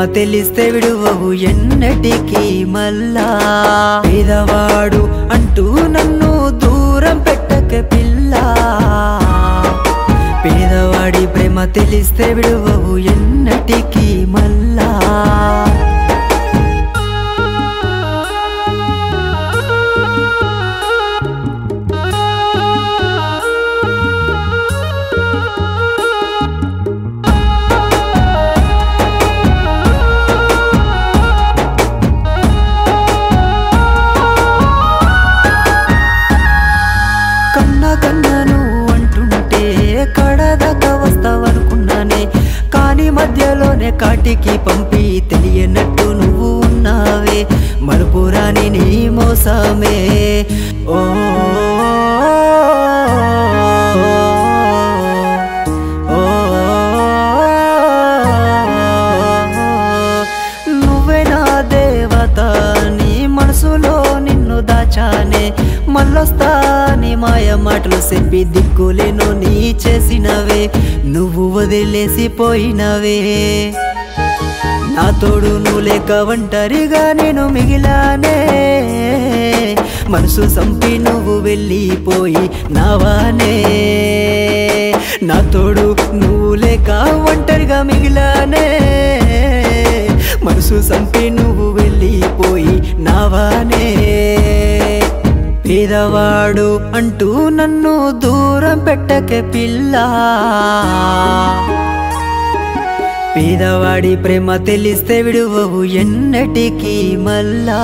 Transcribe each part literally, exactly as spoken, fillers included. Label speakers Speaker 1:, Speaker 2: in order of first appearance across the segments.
Speaker 1: తెలిస్తే విడువవు ఎన్నటికీ మళ్ళా. పేదవాడు అంటూ నన్ను దూరం పెట్టక పిల్ల, పేదవాడి ప్రేమ తెలిస్తే విడువవు ఎన్నటికీ మళ్ళా. కన్నను అంటుంటే కడదాకా వస్తావనుకున్నానే, కానీ మధ్యలోనే కాటికి పంపి తెలియనట్టు నువ్వు ఉన్నావే. మరుపురాని నీ మోసమే ఓ నువ్వే నా దేవత, నీ మనసులో నిన్ను దాచానే. మళ్ళొస్తా నీ మాయ మాటలు చెప్పి దిక్కులేను నీ చేసినవే. నువ్వు వదిలేసి పోయినవే, నా తోడు నువ్వు లేక ఒంటరిగా నేను మిగిలానే. మనసు సంపి నువ్వు వెళ్ళిపోయి నావానే, నా తోడు నువ్వు లేక ఒంటరిగా మిగిలానే. మనసు సంపి నువ్వు వెళ్ళిపోయి నావానే. పేదవాడు అంటూ నన్ను దూరం పెట్టకే పిల్ల, పేదవాడి ప్రేమ తెలిస్తే విడువవు ఎన్నటికీ మళ్ళా.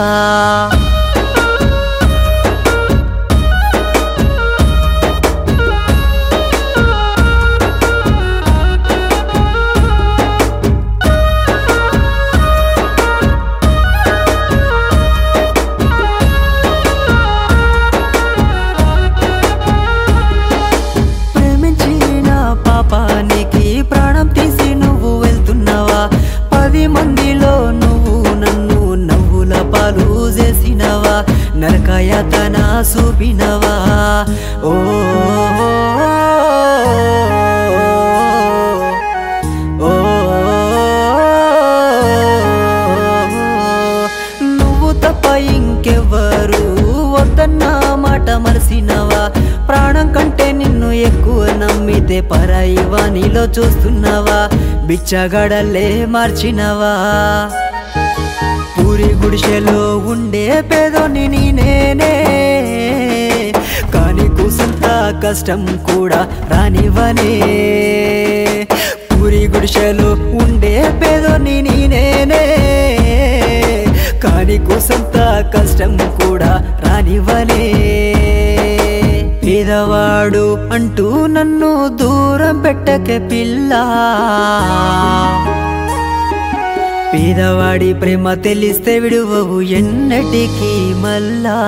Speaker 1: పాపానికి ప్రాణం తీసి నువ్వు వెళ్తున్నావా, పది మందిలో నువ్వు నన్ను నవ్వుల పాలు చేసినవా, నరకయాతన చూపినవా. ఓ నువ్వు తప్ప ఇంకెవ్వరు వద్దన్న మాట మరసినవా, ప్రాణం కంటే నిన్ను ఎక్కువ నమ్మితే పరాయి వానిలో చూస్తున్నావా, బిచ్చగడలే మార్చినవా. పూరి గుడిసెలో ఉండే పేదోని నేనే, కానీ కూసంత కష్టం కూడా రానివనే. పూరి గుడిసెలో ఉండే పేదోని నేనే, కానీ కూసంత కష్టం కూడా రానివనే. పేదవాడు అంటూ నన్ను దూరం పెట్టకే పిల్ల, పేదవాడి ప్రేమ తెలిస్తే విడువవు ఎన్నటికీ మళ్ళా.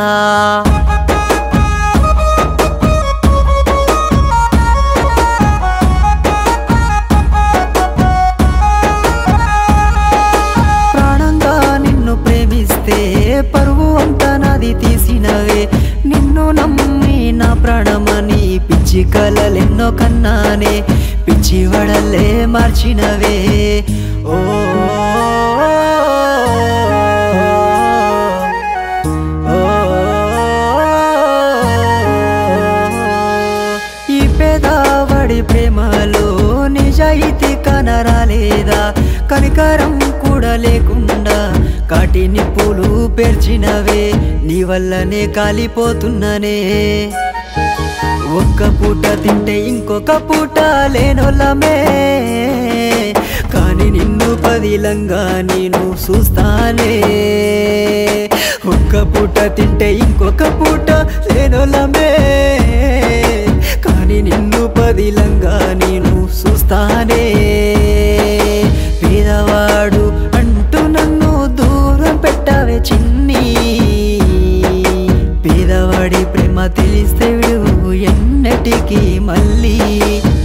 Speaker 1: ప్రాణంగా నిన్ను ప్రేమిస్తే పరువు అంతా నాది తీసినవే. నిన్ను నమ్మి నా ప్రాణమని పిచ్చి కలలెన్నో కన్నానే, పిచ్చి వడలే మార్చినవే. ఓ ఈ పేదవాడి ప్రేమలో నిజాయితీ కనరాలేదా, కనికరం కూడా లేకుండా కాటి నిప్పులు పేర్చినవే. నీ వల్లనే కాలిపోతున్ననే, ఒక్క పూట తింటే ఇంకొక పూట లేనోళ్ళమే. కానీ నిన్ను పదిలంగా నేను చూస్తానే, ఒక్క పూట తింటే ఇంకొక పూట లేనోళ్ళమే. కానీ నిన్ను పదిలంగా నేను చూస్తానే. పేదవాడు అంటూ నన్ను దూరం పెట్టావే చిన్ని, పేదవాడి ప్రేమ తెలిస్తే విడువు ఎన్నటికీ మళ్ళీ.